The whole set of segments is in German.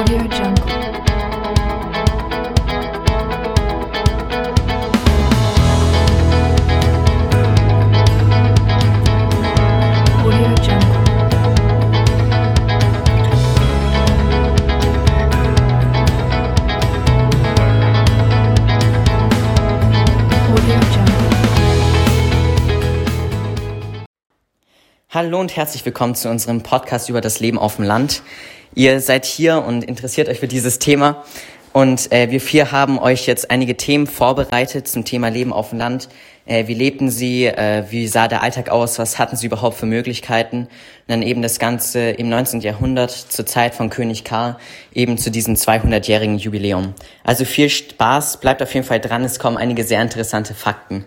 Jungle. Audio Jungle. Audio Jungle. Hallo und herzlich willkommen zu unserem Podcast über das Leben auf dem Land. Ihr seid hier und interessiert euch für dieses Thema und wir vier haben euch jetzt einige Themen vorbereitet zum Thema Leben auf dem Land. Wie lebten sie, wie sah der Alltag aus, was hatten sie überhaupt für Möglichkeiten? Und dann eben das Ganze im 19. Jahrhundert zur Zeit von König Karl, eben zu diesem 200-jährigen Jubiläum. Also viel Spaß, bleibt auf jeden Fall dran, es kommen einige sehr interessante Fakten.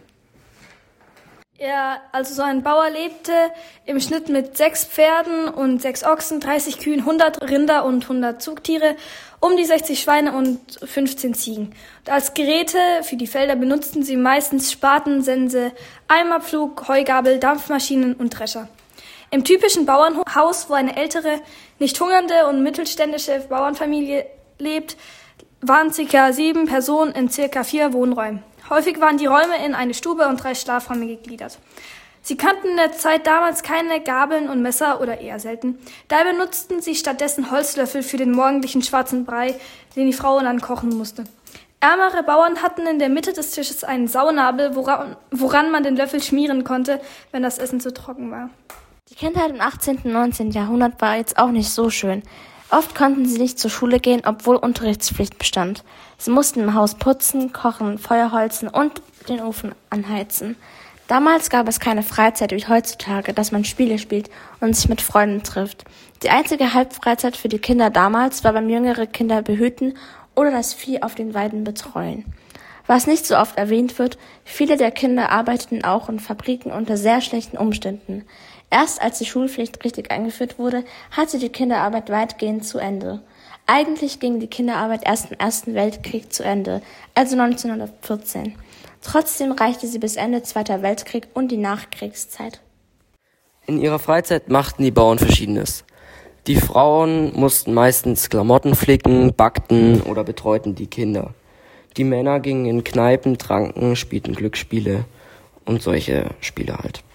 Ja, also so ein Bauer lebte im Schnitt mit 6 Pferden und 6 Ochsen, 30 Kühen, 100 Rinder und 100 Zugtiere, um die 60 Schweine und 15 Ziegen. Und als Geräte für die Felder benutzten sie meistens Spaten, Sense, Eimerpflug, Heugabel, Dampfmaschinen und Drescher. Im typischen Bauernhaus, wo eine ältere, nicht hungernde und mittelständische Bauernfamilie lebt, waren ca. 7 Personen in ca. 4 Wohnräumen. Häufig waren die Räume in eine Stube und 3 Schlafräume gegliedert. Sie kannten in der Zeit damals keine Gabeln und Messer oder eher selten. Daher benutzten sie stattdessen Holzlöffel für den morgendlichen schwarzen Brei, den die Frau dann kochen musste. Ärmere Bauern hatten in der Mitte des Tisches einen Saugnabel, woran man den Löffel schmieren konnte, wenn das Essen zu trocken war. Die Kindheit im 18. und 19. Jahrhundert war jetzt auch nicht so schön. Oft konnten sie nicht zur Schule gehen, obwohl Unterrichtspflicht bestand. Sie mussten im Haus putzen, kochen, Feuer holzen und den Ofen anheizen. Damals gab es keine Freizeit wie heutzutage, dass man Spiele spielt und sich mit Freunden trifft. Die einzige Halbfreizeit für die Kinder damals war beim jüngere Kinder behüten oder das Vieh auf den Weiden betreuen. Was nicht so oft erwähnt wird, viele der Kinder arbeiteten auch in Fabriken unter sehr schlechten Umständen. Erst als die Schulpflicht richtig eingeführt wurde, hatte die Kinderarbeit weitgehend zu Ende. Eigentlich ging die Kinderarbeit erst im Ersten Weltkrieg zu Ende, also 1914. Trotzdem reichte sie bis Ende Zweiter Weltkrieg und die Nachkriegszeit. In ihrer Freizeit machten die Bauern Verschiedenes. Die Frauen mussten meistens Klamotten flicken, backten oder betreuten die Kinder. Die Männer gingen in Kneipen, tranken, spielten Glücksspiele und solche Spiele halt.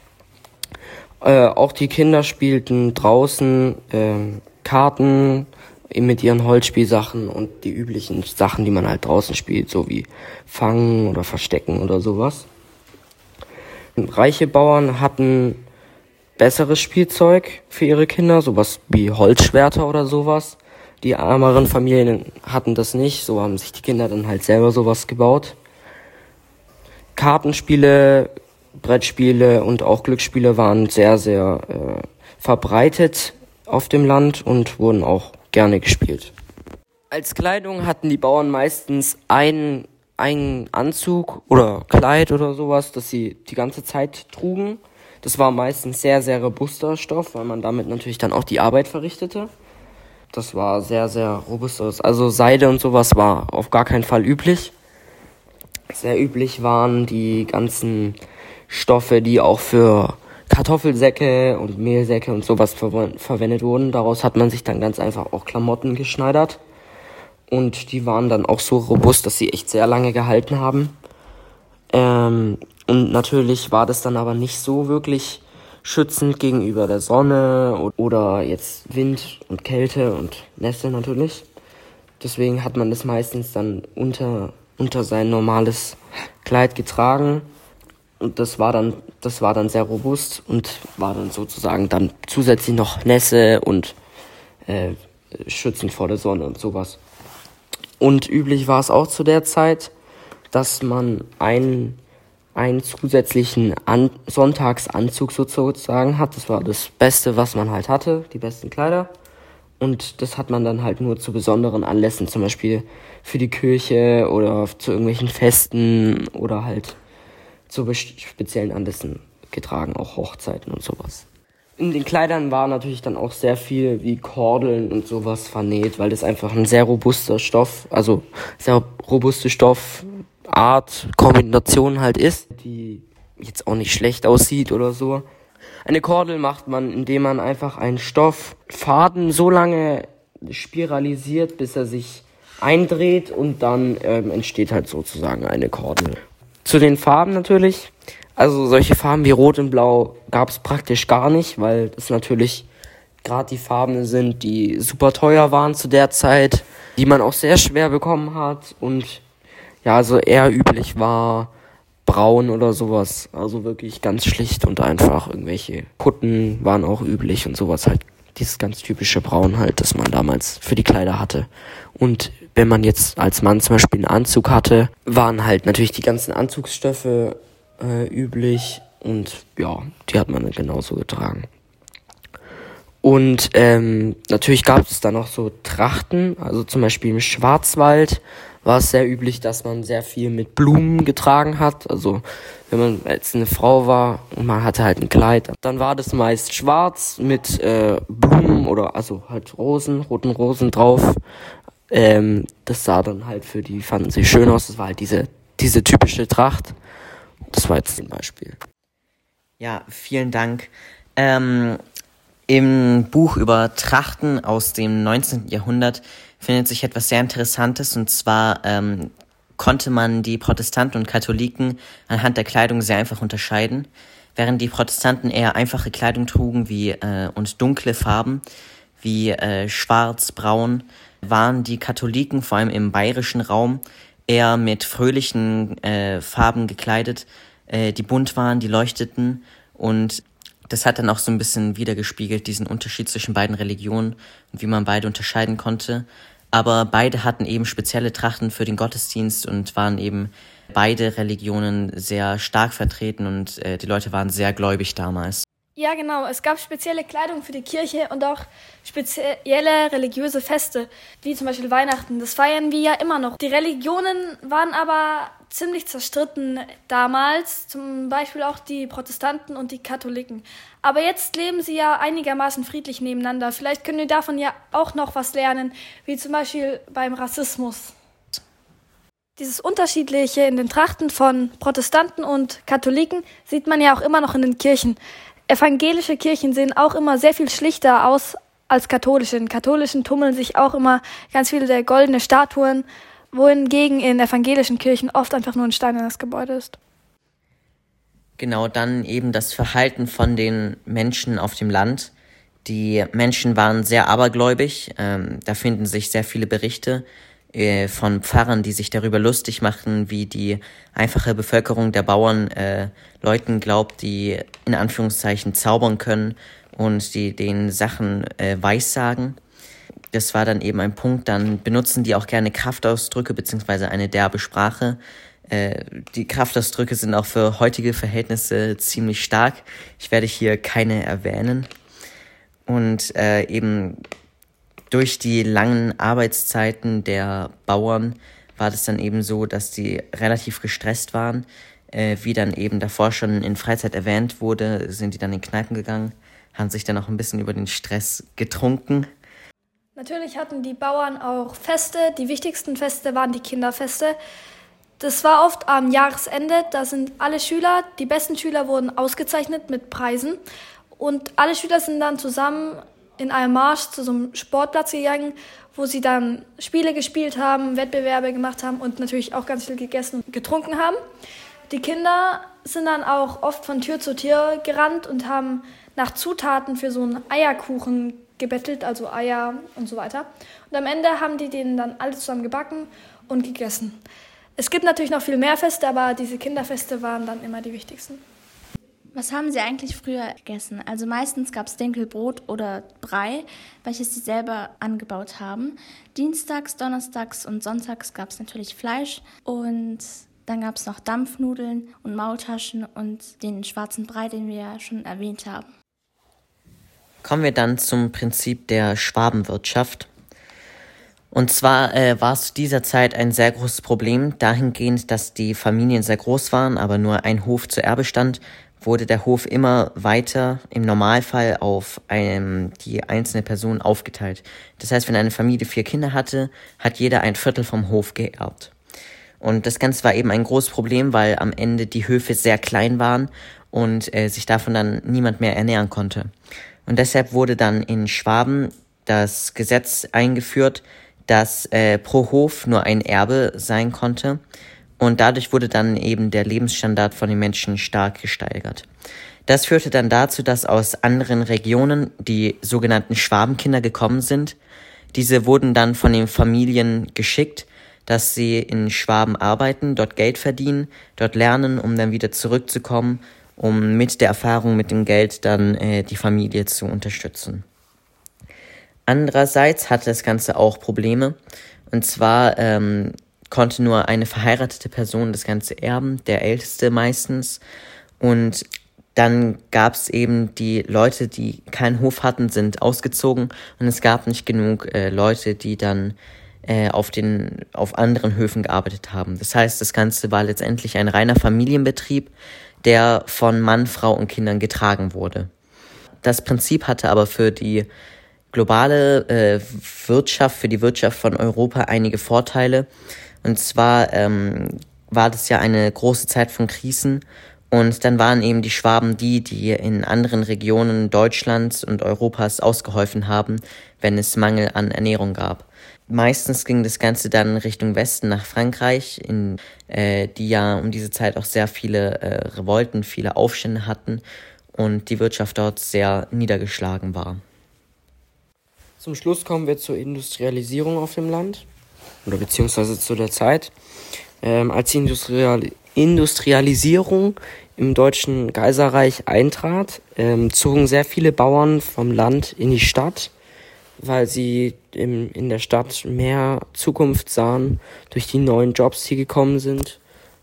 Auch die Kinder spielten draußen Karten mit ihren Holzspielsachen und die üblichen Sachen, die man halt draußen spielt, so wie Fangen oder Verstecken oder sowas. Reiche Bauern hatten besseres Spielzeug für ihre Kinder, sowas wie Holzschwerter oder sowas. Die ärmeren Familien hatten das nicht, so haben sich die Kinder dann halt selber sowas gebaut. Kartenspiele, Brettspiele und auch Glücksspiele waren sehr, sehr verbreitet auf dem Land und wurden auch gerne gespielt. Als Kleidung hatten die Bauern meistens einen Anzug oder Kleid oder sowas, das sie die ganze Zeit trugen. Das war meistens sehr, sehr robuster Stoff, weil man damit natürlich dann auch die Arbeit verrichtete. Das war sehr, sehr robust. Also Seide und sowas war auf gar keinen Fall üblich. Sehr üblich waren die ganzen Stoffe, die auch für Kartoffelsäcke und Mehlsäcke und sowas verwendet wurden. Daraus hat man sich dann ganz einfach auch Klamotten geschneidert. Und die waren dann auch so robust, dass sie echt sehr lange gehalten haben. Und natürlich war das dann aber nicht so wirklich schützend gegenüber der Sonne oder jetzt Wind und Kälte und Nässe natürlich. Deswegen hat man das meistens dann unter sein normales Kleid getragen. Und das war dann sehr robust und war dann sozusagen dann zusätzlich noch Nässe und schützend vor der Sonne und sowas. Und üblich war es auch zu der Zeit, dass man einen zusätzlichen Sonntagsanzug sozusagen hat. Das war das Beste, was man halt hatte, die besten Kleider. Und das hat man dann halt nur zu besonderen Anlässen, zum Beispiel für die Kirche oder zu irgendwelchen Festen oder halt zu speziellen Anlässen getragen, auch Hochzeiten und sowas. In den Kleidern war natürlich dann auch sehr viel wie Kordeln und sowas vernäht, weil das einfach ein sehr robuster Stoff, also sehr robuste Stoffart, Kombination halt ist, die jetzt auch nicht schlecht aussieht oder so. Eine Kordel macht man, indem man einfach einen Stofffaden so lange spiralisiert, bis er sich eindreht und dann entsteht halt sozusagen eine Kordel. Zu den Farben natürlich. Also solche Farben wie Rot und Blau gab es praktisch gar nicht, weil das natürlich gerade die Farben sind, die super teuer waren zu der Zeit, die man auch sehr schwer bekommen hat und ja, also eher üblich war Braun oder sowas. Also wirklich ganz schlicht und einfach. Irgendwelche Kutten waren auch üblich und sowas halt. Dieses ganz typische Braun halt, das man damals für die Kleider hatte. Und wenn man jetzt als Mann zum Beispiel einen Anzug hatte, waren halt natürlich die ganzen Anzugsstoffe üblich und ja, die hat man dann genauso getragen. Und natürlich gab es dann noch so Trachten, also zum Beispiel im Schwarzwald war es sehr üblich, dass man sehr viel mit Blumen getragen hat. Also wenn man jetzt eine Frau war und man hatte halt ein Kleid, dann war das meist schwarz mit Blumen oder also halt Rosen, roten Rosen drauf. Das sah dann halt für die, fanden sie schön aus. Das war halt diese typische Tracht. Das war jetzt ein Beispiel. Ja, vielen Dank. Im Buch über Trachten aus dem 19. Jahrhundert findet sich etwas sehr Interessantes, und zwar konnte man die Protestanten und Katholiken anhand der Kleidung sehr einfach unterscheiden. Während die Protestanten eher einfache Kleidung trugen und dunkle Farben wie schwarz, braun, waren die Katholiken vor allem im bayerischen Raum eher mit fröhlichen Farben gekleidet, die bunt waren, die leuchteten, und das hat dann auch so ein bisschen wiedergespiegelt, diesen Unterschied zwischen beiden Religionen und wie man beide unterscheiden konnte. Aber beide hatten eben spezielle Trachten für den Gottesdienst und waren eben beide Religionen sehr stark vertreten, und die Leute waren sehr gläubig damals. Ja, genau. Es gab spezielle Kleidung für die Kirche und auch spezielle religiöse Feste, wie zum Beispiel Weihnachten. Das feiern wir ja immer noch. Die Religionen waren aber ziemlich zerstritten damals, zum Beispiel auch die Protestanten und die Katholiken. Aber jetzt leben sie ja einigermaßen friedlich nebeneinander. Vielleicht können wir davon ja auch noch was lernen, wie zum Beispiel beim Rassismus. Dieses Unterschiedliche in den Trachten von Protestanten und Katholiken sieht man ja auch immer noch in den Kirchen. Evangelische Kirchen sehen auch immer sehr viel schlichter aus als katholische. In katholischen tummeln sich auch immer ganz viele der goldene Statuen, wohingegen in evangelischen Kirchen oft einfach nur ein steinernes Gebäude ist. Genau, dann eben das Verhalten von den Menschen auf dem Land. Die Menschen waren sehr abergläubig. Da finden sich sehr viele Berichte von Pfarrern, die sich darüber lustig machen, wie die einfache Bevölkerung der Bauern Leuten glaubt, die in Anführungszeichen zaubern können und die den Sachen weissagen. Das war dann eben ein Punkt. Dann benutzen die auch gerne Kraftausdrücke beziehungsweise eine derbe Sprache. Die Kraftausdrücke sind auch für heutige Verhältnisse ziemlich stark. Ich werde hier keine erwähnen. Und eben durch die langen Arbeitszeiten der Bauern war das dann eben so, dass die relativ gestresst waren. Wie dann eben davor schon in Freizeit erwähnt wurde, sind die dann in Kneipen gegangen, haben sich dann auch ein bisschen über den Stress getrunken. Natürlich hatten die Bauern auch Feste. Die wichtigsten Feste waren die Kinderfeste. Das war oft am Jahresende. Da sind alle Schüler, die besten Schüler wurden ausgezeichnet mit Preisen. Und alle Schüler sind dann zusammen in einem Marsch zu so einem Sportplatz gegangen, wo sie dann Spiele gespielt haben, Wettbewerbe gemacht haben und natürlich auch ganz viel gegessen und getrunken haben. Die Kinder sind dann auch oft von Tür zu Tür gerannt und haben nach Zutaten für so einen Eierkuchen gebettelt, also Eier und so weiter. Und am Ende haben die den dann alle zusammen gebacken und gegessen. Es gibt natürlich noch viel mehr Feste, aber diese Kinderfeste waren dann immer die wichtigsten. Was haben Sie eigentlich früher gegessen? Also meistens gab es Dinkelbrot oder Brei, welches Sie selber angebaut haben. Dienstags, Donnerstags und Sonntags gab es natürlich Fleisch und dann gab es noch Dampfnudeln und Maultaschen und den schwarzen Brei, den wir ja schon erwähnt haben. Kommen wir dann zum Prinzip der Schwabenwirtschaft. Und zwar war es zu dieser Zeit ein sehr großes Problem, dahingehend, dass die Familien sehr groß waren, aber nur ein Hof zur Erbe stand, wurde der Hof immer weiter im Normalfall auf die einzelne Person aufgeteilt. Das heißt, wenn eine Familie 4 Kinder hatte, hat jeder ein Viertel vom Hof geerbt. Und das Ganze war eben ein großes Problem, weil am Ende die Höfe sehr klein waren und sich davon dann niemand mehr ernähren konnte. Und deshalb wurde dann in Schwaben das Gesetz eingeführt, dass pro Hof nur ein Erbe sein konnte. Und dadurch wurde dann eben der Lebensstandard von den Menschen stark gesteigert. Das führte dann dazu, dass aus anderen Regionen die sogenannten Schwabenkinder gekommen sind. Diese wurden dann von den Familien geschickt, dass sie in Schwaben arbeiten, dort Geld verdienen, dort lernen, um dann wieder zurückzukommen, um mit der Erfahrung, mit dem Geld dann die Familie zu unterstützen. Andererseits hatte das Ganze auch Probleme. Und zwar konnte nur eine verheiratete Person das Ganze erben, der Älteste meistens. Und dann gab es eben die Leute, die keinen Hof hatten, sind ausgezogen. Und es gab nicht genug Leute, die dann auf anderen Höfen gearbeitet haben. Das heißt, das Ganze war letztendlich ein reiner Familienbetrieb, der von Mann, Frau und Kindern getragen wurde. Das Prinzip hatte aber für die globale Wirtschaft, für die Wirtschaft von Europa einige Vorteile. Und zwar war das ja eine große Zeit von Krisen. Und dann waren eben die Schwaben die in anderen Regionen Deutschlands und Europas ausgeholfen haben, wenn es Mangel an Ernährung gab. Meistens ging das Ganze dann Richtung Westen nach Frankreich, die ja um diese Zeit auch sehr viele Revolten, viele Aufstände hatten und die Wirtschaft dort sehr niedergeschlagen war. Zum Schluss kommen wir zur Industrialisierung auf dem Land, oder beziehungsweise zu der Zeit. Als die Industrialisierung im deutschen Kaiserreich eintrat, zogen sehr viele Bauern vom Land in die Stadt, weil sie in der Stadt mehr Zukunft sahen durch die neuen Jobs, die gekommen sind,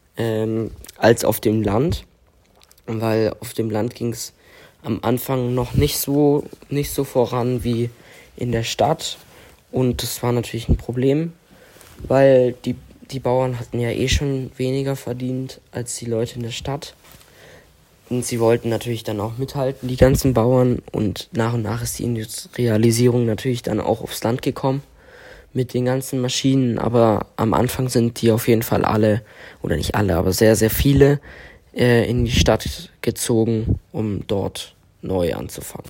als auf dem Land. Weil auf dem Land ging es am Anfang noch nicht so voran wie in der Stadt. Und das war natürlich ein Problem, weil die Bauern hatten ja schon weniger verdient als die Leute in der Stadt. Und sie wollten natürlich dann auch mithalten, die ganzen Bauern. Und nach ist die Industrialisierung natürlich dann auch aufs Land gekommen mit den ganzen Maschinen. Aber am Anfang sind die auf jeden Fall alle, oder nicht alle, aber sehr, sehr viele in die Stadt gezogen, um dort neu anzufangen.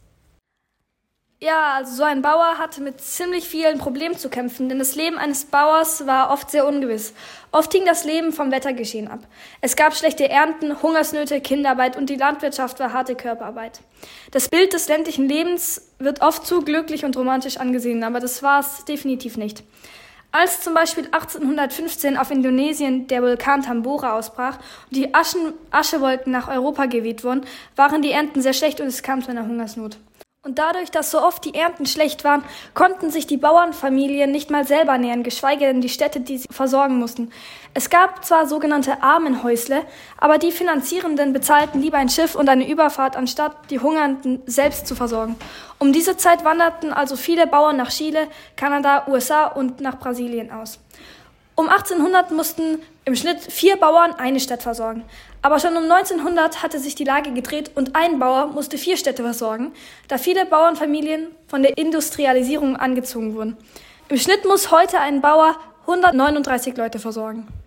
Ja, also so ein Bauer hatte mit ziemlich vielen Problemen zu kämpfen, denn das Leben eines Bauers war oft sehr ungewiss. Oft hing das Leben vom Wettergeschehen ab. Es gab schlechte Ernten, Hungersnöte, Kinderarbeit und die Landwirtschaft war harte Körperarbeit. Das Bild des ländlichen Lebens wird oft zu glücklich und romantisch angesehen, aber das war es definitiv nicht. Als zum Beispiel 1815 auf Indonesien der Vulkan Tambora ausbrach und die Aschewolken nach Europa geweht wurden, waren die Ernten sehr schlecht und es kam zu einer Hungersnot. Und dadurch, dass so oft die Ernten schlecht waren, konnten sich die Bauernfamilien nicht mal selber ernähren, geschweige denn die Städte, die sie versorgen mussten. Es gab zwar sogenannte Armenhäusle, aber die Finanzierenden bezahlten lieber ein Schiff und eine Überfahrt, anstatt die Hungernden selbst zu versorgen. Um diese Zeit wanderten also viele Bauern nach Chile, Kanada, USA und nach Brasilien aus. Um 1800 mussten im Schnitt 4 Bauern eine Stadt versorgen. Aber schon um 1900 hatte sich die Lage gedreht und ein Bauer musste 4 Städte versorgen, da viele Bauernfamilien von der Industrialisierung angezogen wurden. Im Schnitt muss heute ein Bauer 139 Leute versorgen.